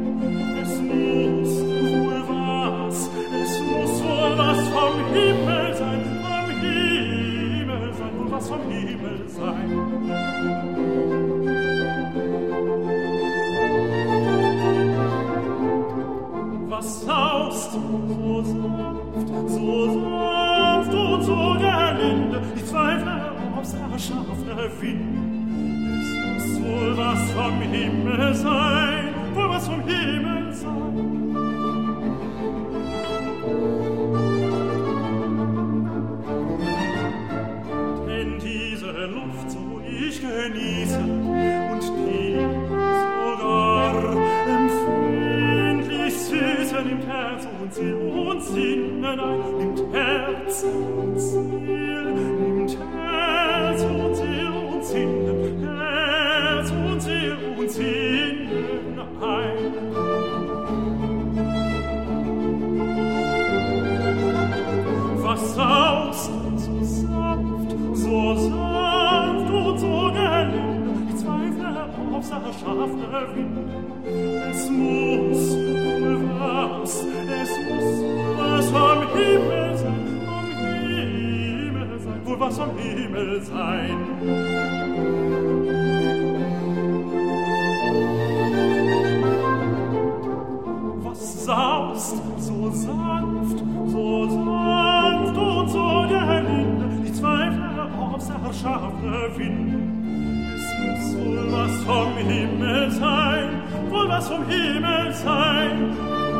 Es muss wohl was vom Himmel sein, wohl was vom Himmel sein. Was saust so sanft und so gelinde, ich zweifle aufs erschaffene Wind. Es muss wohl was vom Himmel sein, wohl was vom Himmel sein. Denn diese Luft so ich genieße und die sogar empfindlich süße nimmt Herz und Sinn und Sinnen ein, nimmt Herz und Sinn, nimmt Herz und Sinn und Sinnen, Herz und Sinn und Sinnen ein. Was saust so sanft und so gelinde, ich zweifle aufs erschaffene Wind. Es muss was vom Himmel sein, wohl was vom Himmel sein. Was saust so sanft und so gelinde, ich zweifle aufs erschaffene Wind. Es muss wohl was vom Himmel sein, wohl was vom Himmel sein.